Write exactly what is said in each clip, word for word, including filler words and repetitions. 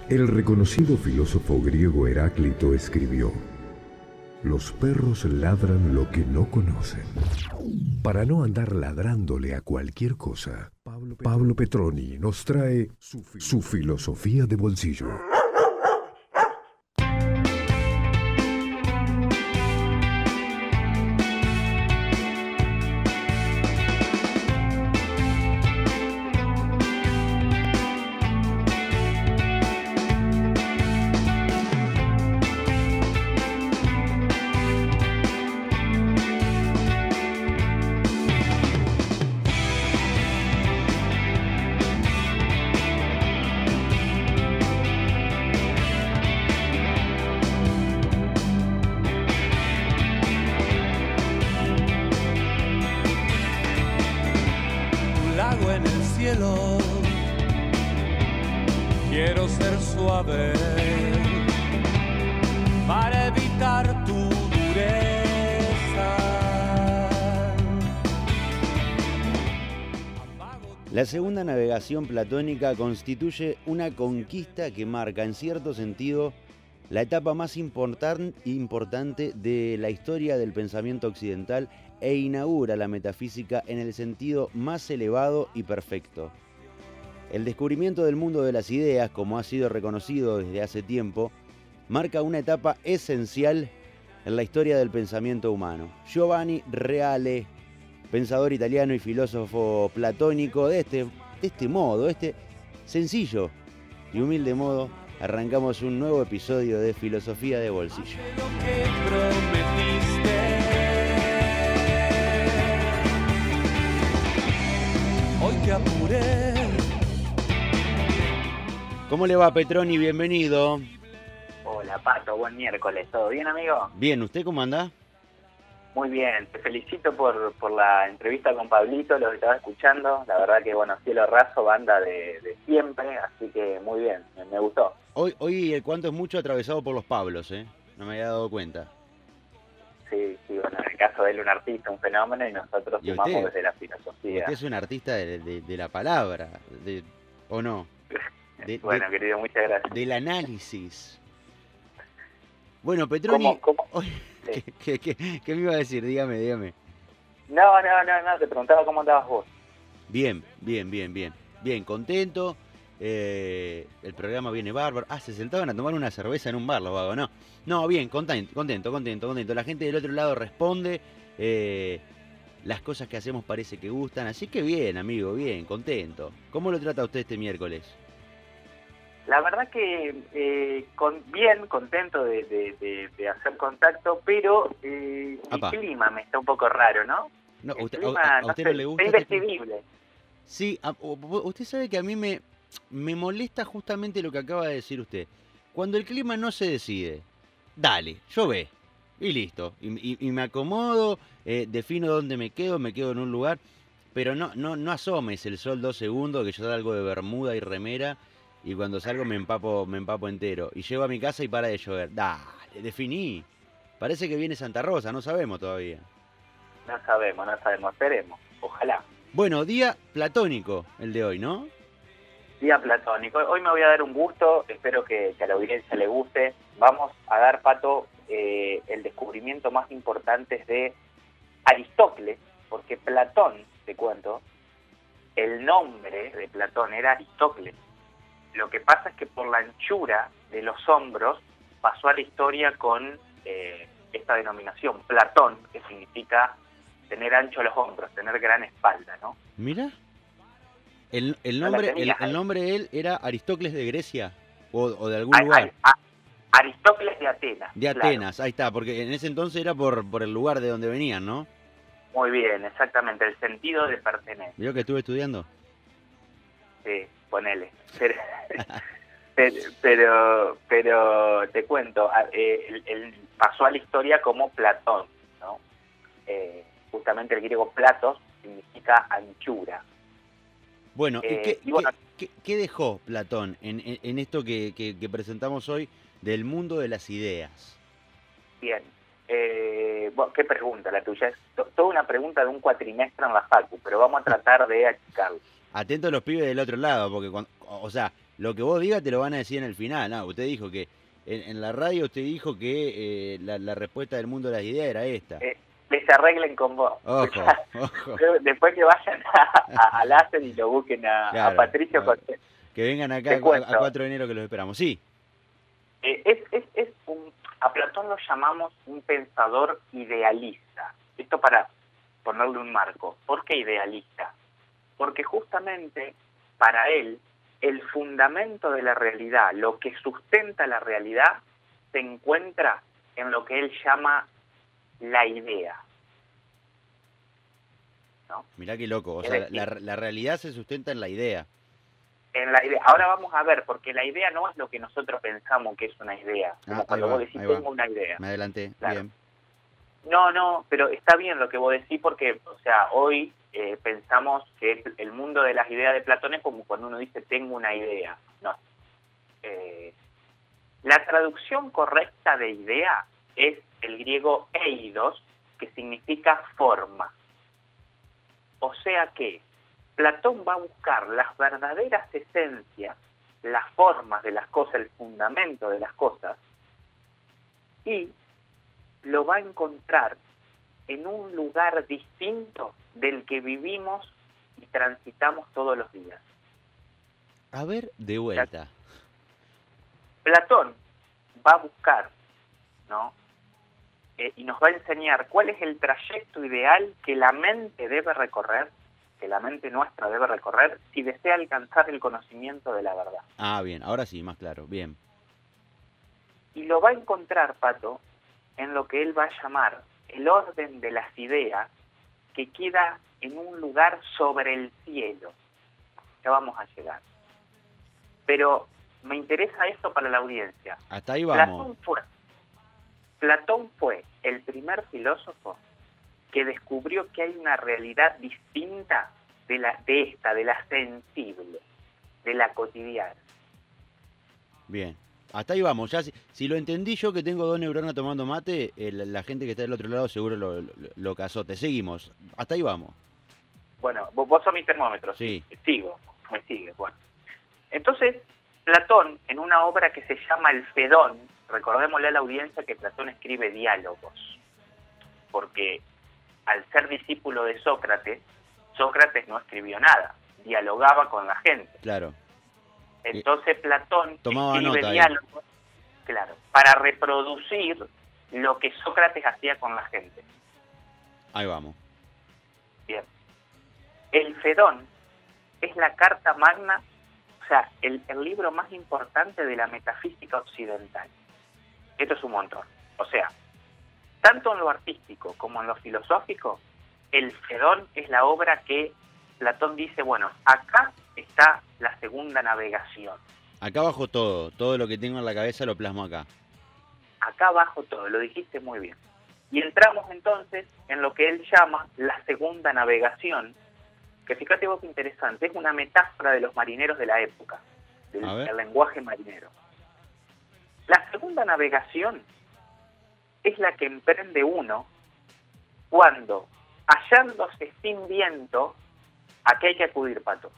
El reconocido filósofo griego Heráclito escribió: los perros ladran lo que no conocen. Para no andar ladrándole a cualquier cosa, Pablo Petroni nos trae su filosofía de bolsillo. Quiero ser suave para evitar tu dureza. La segunda navegación platónica constituye una conquista que marca, en cierto sentido, la etapa más importan- importante de la historia del pensamiento occidental e inaugura la metafísica en el sentido más elevado y perfecto. El descubrimiento del mundo de las ideas, como ha sido reconocido desde hace tiempo, marca una etapa esencial en la historia del pensamiento humano. Giovanni Reale, pensador italiano y filósofo platónico, de este, de este modo, de este sencillo y humilde modo, arrancamos un nuevo episodio de Filosofía de Bolsillo. Hoy te apuré. ¿Cómo le va, Petroni? Bienvenido. Hola, Pato, buen miércoles. ¿Todo bien, amigo? Bien, ¿usted cómo anda? Muy bien, te felicito por, por la entrevista con Pablito, lo que estaba escuchando. La verdad que, bueno, Cielo Raso, banda de, de siempre, así que muy bien, me, me gustó. Hoy, hoy el cuento es mucho atravesado por los Pablos, ¿eh? No me había dado cuenta. Sí, sí, bueno, en el caso de él, un artista, un fenómeno, y nosotros ¿Y sumamos usted? desde la filosofía. Usted es un artista de, de, de la palabra, de, ¿o no? De, bueno, de, querido, muchas gracias. Del análisis. Bueno, Petroni... ¿Cómo, cómo? Oye, Sí. ¿qué, qué, qué, ¿Qué me iba a decir? Dígame, dígame. No, no, no, no, te preguntaba cómo andabas vos. Bien, bien, bien, bien. Bien, contento. Eh, el programa viene bárbaro. Ah, se sentaban a tomar una cerveza en un bar, los vagos, ¿no? No, bien, contento, contento, contento, contento. La gente del otro lado responde. Eh, las cosas que hacemos parece que gustan. Así que bien, amigo, bien, contento. ¿Cómo lo trata usted este miércoles? La verdad que eh, con, bien, contento de, de, de, de hacer contacto, pero eh, el clima me está un poco raro, ¿no? No, el usted, clima, a, a no usted sé, no le gusta. está indescribible. Sí, a, usted sabe que a mí me, me molesta justamente lo que acaba de decir usted. Cuando el clima no se decide, dale, llueve, y listo. Y, y, y me acomodo, eh, defino dónde me quedo, me quedo en un lugar, pero no, no, no asomes el sol dos segundos, que yo salgo de bermuda y remera, y cuando salgo me empapo, me empapo entero. Y llego a mi casa y para de llover. Dale, definí. Parece que viene Santa Rosa, no sabemos todavía. No sabemos, no sabemos, esperemos, ojalá. Bueno, día platónico el de hoy, ¿no? Día platónico. Hoy me voy a dar un gusto, espero que, que a la audiencia le guste. Vamos a dar, Pato, eh, el descubrimiento más importante de Aristóteles, porque Platón, te cuento, el nombre de Platón era Aristóteles. Lo que pasa es que por la anchura de los hombros pasó a la historia con eh, esta denominación, Platón, que significa tener ancho los hombros, tener gran espalda, ¿no? Mira, el, el, No nombre, el, el nombre de él era Aristóteles de Grecia o, o de algún a, lugar. A, a, Aristóteles de Atenas. De Atenas, claro. Ahí está, porque en ese entonces era por, por el lugar de donde venían, ¿no? Muy bien, exactamente, el sentido de pertenecer. ¿Vio que estuve estudiando? Sí, ponele. Pero, pero, pero te cuento, eh, el, el pasó a la historia como Platón, ¿no? Eh, justamente el griego platos significa anchura. Bueno, eh, ¿y, qué, y bueno, qué, qué dejó Platón en, en, en esto que, que, que presentamos hoy del mundo de las ideas? Bien, eh, bueno, qué pregunta la tuya, es to, toda una pregunta de un cuatrimestre en la facu, pero vamos a tratar de achicarlo. Atentos los pibes del otro lado, porque, cuando, o sea, lo que vos digas te lo van a decir en el final. No, usted dijo que, en, en la radio usted dijo que eh, la, la respuesta del mundo de las ideas era esta. Eh, que se arreglen con vos. Ojo, ojo. Después que vayan a, a, al láser y lo busquen a, Claro, a Patricio claro. José. Que vengan acá Te a, cuento. a cuatro de enero que los esperamos. Sí. Eh, es, es, es un, a Platón lo llamamos un pensador idealista. Esto para ponerle un marco. ¿Por qué idealista? Porque justamente para él el fundamento de la realidad, lo que sustenta la realidad, se encuentra en lo que él llama la idea. ¿No? Mirá qué loco. O Es sea, decir, la, la realidad se sustenta en la idea. En la idea. Ahora vamos a ver, porque la idea no es lo que nosotros pensamos que es una idea. Como Ah, ahí cuando va, vos decís, ahí va. tengo una idea. Me adelanté. Claro. Bien. No, no, pero está bien lo que vos decís porque, o sea, hoy eh, pensamos que el mundo de las ideas de Platón es como cuando uno dice tengo una idea. No. Eh, la traducción correcta de idea es el griego eidos, que significa forma. O sea que Platón va a buscar las verdaderas esencias, las formas de las cosas, el fundamento de las cosas, y lo va a encontrar en un lugar distinto del que vivimos y transitamos todos los días. A ver, de vuelta. Platón va a buscar, ¿no? Eh, y nos va a enseñar cuál es el trayecto ideal que la mente debe recorrer, que la mente nuestra debe recorrer, si desea alcanzar el conocimiento de la verdad. Ah, bien. Ahora sí, más claro. Bien. Y lo va a encontrar, Pato, en lo que él va a llamar el orden de las ideas, que queda en un lugar sobre el cielo. Ya vamos a llegar. Pero me interesa esto para la audiencia. Hasta ahí vamos. Platón fue, Platón fue el primer filósofo que descubrió que hay una realidad distinta de, la, de esta, de la sensible, de la cotidiana. Bien. Hasta ahí vamos. Ya si, si lo entendí yo que tengo dos neuronas tomando mate, eh, la, la gente que está del otro lado seguro lo, lo, lo casó. Te seguimos. Hasta ahí vamos. Bueno, vos, vos sos mi termómetro. Sí. Sigo, me sigues. Bueno. Entonces, Platón, en una obra que se llama El Fedón, recordémosle a la audiencia que Platón escribe diálogos, porque al ser discípulo de Sócrates, Sócrates no escribió nada, dialogaba con la gente. Claro. Entonces Platón Tomaba escribe nota ahí. diálogos, claro, para reproducir lo que Sócrates hacía con la gente. Ahí vamos. Bien. El Fedón es la carta magna, o sea, el, el libro más importante de la metafísica occidental. Esto es un montón. O sea, tanto en lo artístico como en lo filosófico, el Fedón es la obra que Platón dice, bueno, acá está la segunda navegación. Acá abajo todo. Todo lo que tengo en la cabeza lo plasmo acá. Acá abajo todo, lo dijiste muy bien. Y entramos entonces en lo que él llama la segunda navegación, que fíjate vos qué interesante, es una metáfora de los marineros de la época, del, A ver. del lenguaje marinero. La segunda navegación es la que emprende uno cuando, hallándose sin viento, ¿a qué hay que acudir, Pato?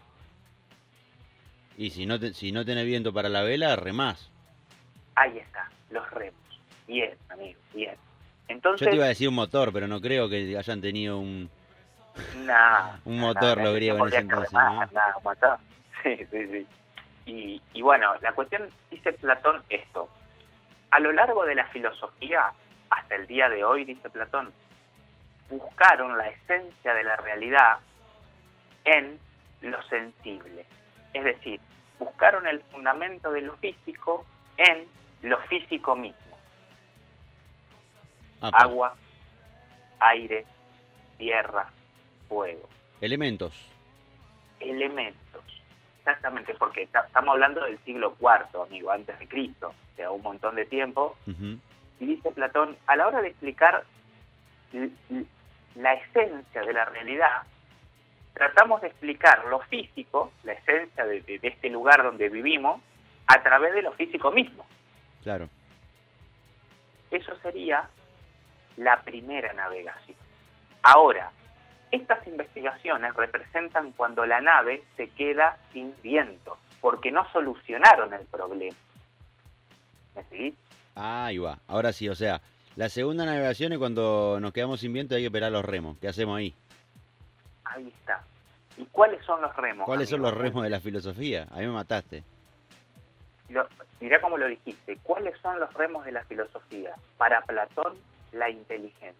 Y si no te, si no tenés viento para la vela, remás. Ahí está, los remos. Bien, amigo, bien. Entonces, Yo te iba a decir un motor, pero no creo que hayan tenido un... Nah, Un nah, motor nah, los nah, griegos no en ese podía entonces, remar, ¿no? nah, un motor. Sí, sí, sí. Y, y bueno, la cuestión, dice Platón esto. A lo largo de la filosofía, hasta el día de hoy, dice Platón, buscaron la esencia de la realidad en lo sensible. Es decir, buscaron el fundamento de lo físico en lo físico mismo. Apa. Agua, aire, tierra, fuego. Elementos. Elementos. Exactamente, porque ta- estamos hablando del siglo cuarto, amigo, antes de Cristo, o sea, un montón de tiempo. Ujú. Y dice Platón, a la hora de explicar l- l- la esencia de la realidad, tratamos de explicar lo físico, la esencia de, de- de este lugar donde vivimos, a través de lo físico mismo. Claro. Eso sería la primera navegación. Ahora, estas investigaciones representan cuando la nave se queda sin viento. porque no solucionaron el problema. ¿Me seguís? Ah, ahí va. Ahora sí, o sea, la segunda navegación es cuando nos quedamos sin viento y hay que pelar los remos. ¿Qué hacemos ahí? Ahí está. ¿Y cuáles son los remos? ¿Cuáles son amigo? los remos de la filosofía? A mí me mataste. Lo, mirá cómo lo dijiste. ¿Cuáles son los remos de la filosofía? Para Platón, la inteligencia.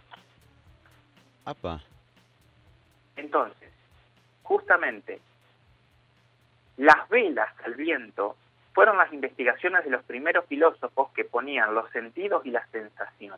Apa. Entonces, justamente, las velas al viento fueron las investigaciones de los primeros filósofos que ponían los sentidos y las sensaciones.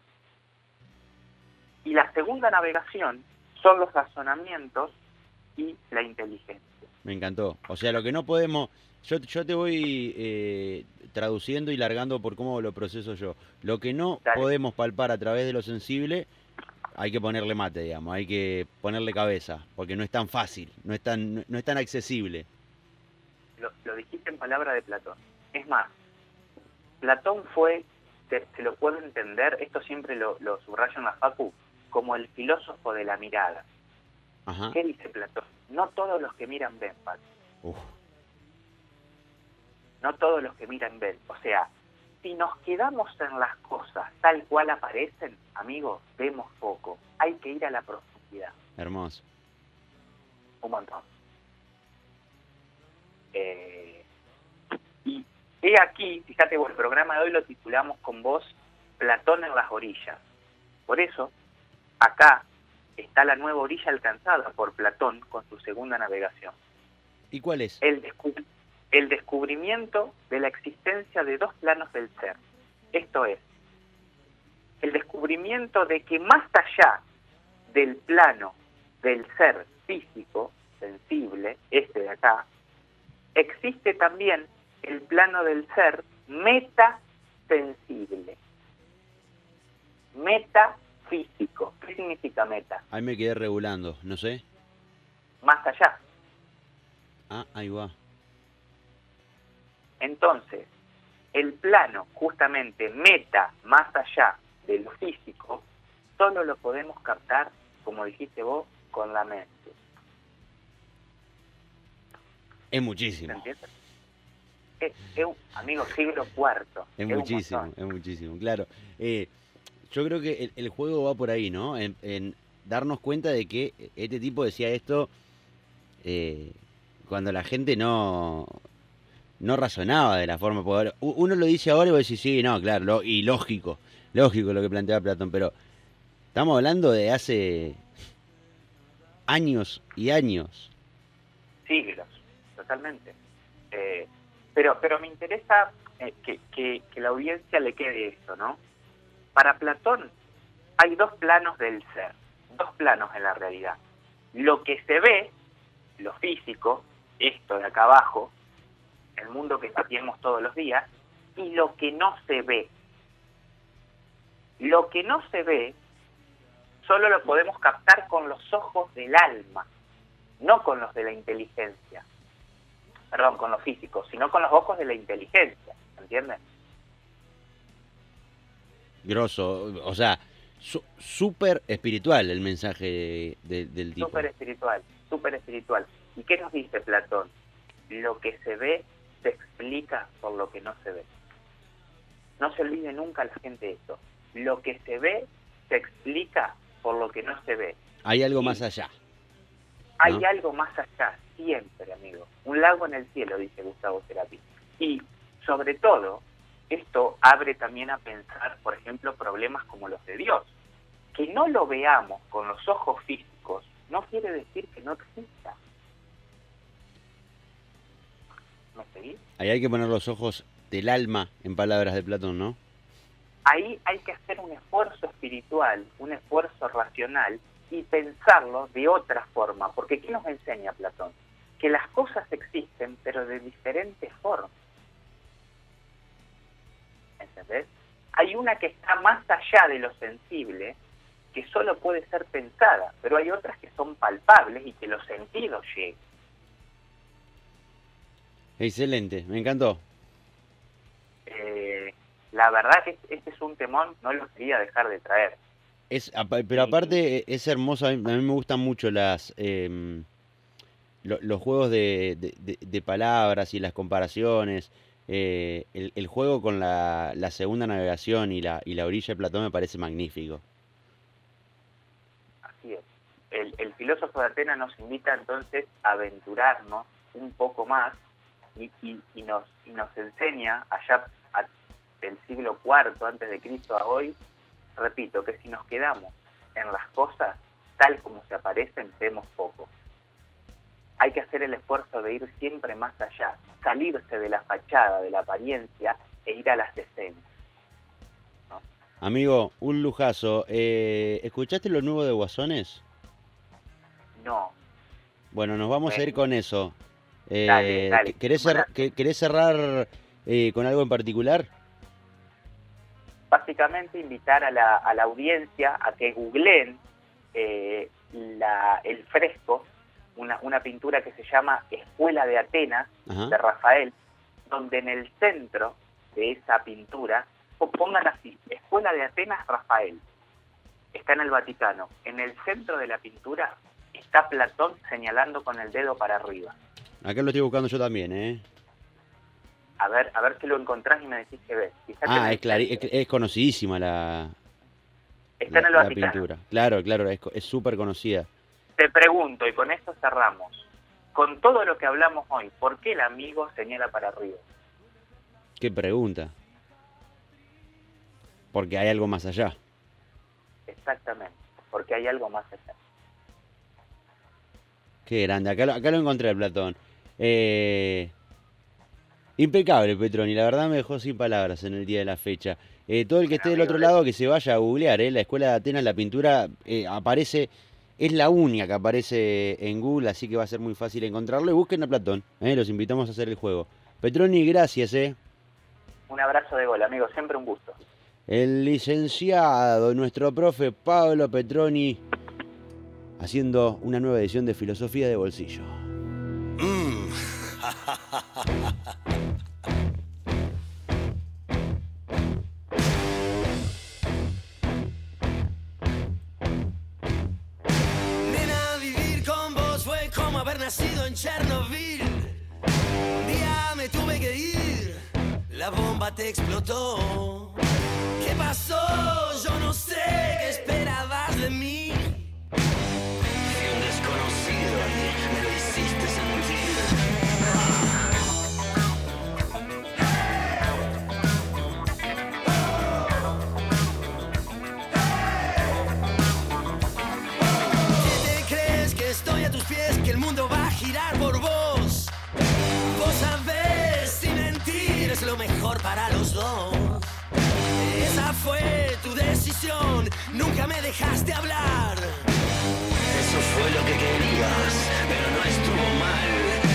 Y la segunda navegación son los razonamientos y la inteligencia. Me encantó. O sea, lo que no podemos... Yo, yo te voy eh, traduciendo y largando por cómo lo proceso yo. Lo que no Dale. podemos palpar a través de lo sensible, hay que ponerle mate, digamos. Hay que ponerle cabeza, porque no es tan fácil, no es tan, no es tan accesible. Lo, lo dijiste en palabra de Platón. Es más, Platón fue, se, se lo puedo entender, esto siempre lo, lo subrayo en la facu, como el filósofo de la mirada. Ajá. ¿Qué dice Platón? No todos los que miran ven, Paco. Uf. No todos los que miran ven. O sea, si nos quedamos en las cosas tal cual aparecen, amigos, vemos poco. Hay que ir a la profundidad. Hermoso. Un montón. Eh, y he aquí, fíjate, vos, el programa de hoy lo titulamos con vos Platón en las orillas. Por eso, acá está la nueva orilla alcanzada por Platón con su segunda navegación. ¿Y cuál es? El, descub- el descubrimiento de la existencia de dos planos del ser. Esto es, el descubrimiento de que más allá del plano del ser físico, sensible, este de acá, existe también el plano del ser metasensible, metafísico. ¿Qué significa meta? Ahí me quedé regulando, no sé. Más allá. Ah, ahí va. Entonces, el plano justamente meta, más allá de lo físico, solo lo podemos captar, como dijiste vos, con la mente. Es ¿Se muchísimo. entiende? Es, es un, amigo, siglo cuarto. Es un muchísimo, montón. es muchísimo, claro. Eh, yo creo que el, el juego va por ahí, ¿no? En, en darnos cuenta de que este tipo decía esto eh, cuando la gente no, no razonaba de la forma. Porque uno lo dice ahora y vos decís, sí, no, claro, lo, y lógico, lógico lo que planteaba Platón, pero estamos hablando de hace años y años. Siglos, totalmente. Eh, pero, pero me interesa eh, que, que, que la audiencia le quede esto, ¿no? Para Platón hay dos planos del ser, dos planos en la realidad. Lo que se ve, lo físico, esto de acá abajo, el mundo que pateamos todos los días, y lo que no se ve. Lo que no se ve solo lo podemos captar con los ojos del alma, no con los de la inteligencia. Perdón, con los físicos, sino con los ojos de la inteligencia, ¿entienden? Grosso, o sea, su, súper espiritual el mensaje de, del tipo. Súper espiritual, súper espiritual. ¿Y qué nos dice Platón? Lo que se ve se explica por lo que no se ve. No se olvide nunca la gente esto. Lo que se ve se explica por lo que no se ve. Hay algo Y más allá. hay ¿no? algo más allá, siempre, amigo. Un lago en el cielo, dice Gustavo Cerati. Y, sobre todo, esto abre también a pensar, por ejemplo, problemas como los de Dios. Que no lo veamos con los ojos físicos no quiere decir que no exista. ¿Me seguís? Ahí hay que poner los ojos del alma, en palabras de Platón, ¿no? Ahí hay que hacer un esfuerzo espiritual, un esfuerzo racional y pensarlo de otra forma. Porque ¿qué nos enseña Platón? Que las cosas existen, pero de diferentes formas. ¿Entendés? Hay una que está más allá de lo sensible, que solo puede ser pensada, pero hay otras que son palpables y que los sentidos llegan. Excelente, me encantó. Eh, la verdad que este es un temón, no lo quería dejar de traer. Es, apa- pero aparte es hermoso, a mí, a mí me gustan mucho las eh, lo, los juegos de, de, de, de palabras y las comparaciones, eh, el, el juego con la, la segunda navegación y la, y la orilla de Platón me parece magnífico. Así es. El, el filósofo de Atenas nos invita entonces a aventurarnos un poco más y, y, y, nos, y nos enseña allá a, del siglo cuarto antes de Cristo a hoy, repito, que si nos quedamos en las cosas tal como se aparecen, vemos poco. Hay que hacer el esfuerzo de ir siempre más allá, salirse de la fachada, de la apariencia e ir a las escenas. ¿No? Amigo, un lujazo. Eh, ¿Escuchaste lo nuevo de Guasones? No. Bueno, nos vamos bueno. a ir con eso. Eh, dale, dale. ¿Querés, cerrar, ¿Querés cerrar eh, con algo en particular? Básicamente invitar a la, a la audiencia a que googleen eh, la, el fresco, una, una pintura que se llama Escuela de Atenas, Ajá. de Rafael, donde en el centro de esa pintura, pongan así, Escuela de Atenas, Rafael, está en el Vaticano. En el centro de la pintura está Platón señalando con el dedo para arriba. Acá lo estoy buscando yo también, ¿eh? A ver, a ver si lo encontrás y me decís que ves. Fíjate ah, es, clari- es, es conocidísima la, está la, en el la Vaticano. pintura. Claro, claro, es súper conocida. Te pregunto, y con esto cerramos, con todo lo que hablamos hoy, ¿por qué el amigo señala para arriba? ¿Qué pregunta? Porque hay algo más allá. Exactamente, porque hay algo más allá. Qué grande, acá lo, acá lo encontré, Platón. Eh, impecable, Petroni, la verdad me dejó sin palabras en el día de la fecha. Eh, todo el que esté del otro lado que se vaya a googlear, eh, la Escuela de Atenas, la pintura eh, aparece, es la única que aparece en Google, así que va a ser muy fácil encontrarlo. Y busquen a Platón, eh, los invitamos a hacer el juego. Petroni, gracias. Eh. Un abrazo de gol, amigo, siempre un gusto. El licenciado, nuestro profe Pablo Petroni, haciendo una nueva edición de Filosofía de Bolsillo. Mm. Nena, vivir con vos fue como haber nacido en Chernobyl. Un día me tuve que ir, la bomba te explotó. ¿Qué pasó? Yo no sé qué esperabas de mí. Fui un desconocido y me lo hiciste sentir. ¿Qué te crees que estoy a tus pies? Que el mundo va a girar por vos. Vos sabés si mentir es lo mejor para los dos. Esa fue tu decisión, nunca me dejaste hablar. Eso fue lo que querías, pero no estuvo mal.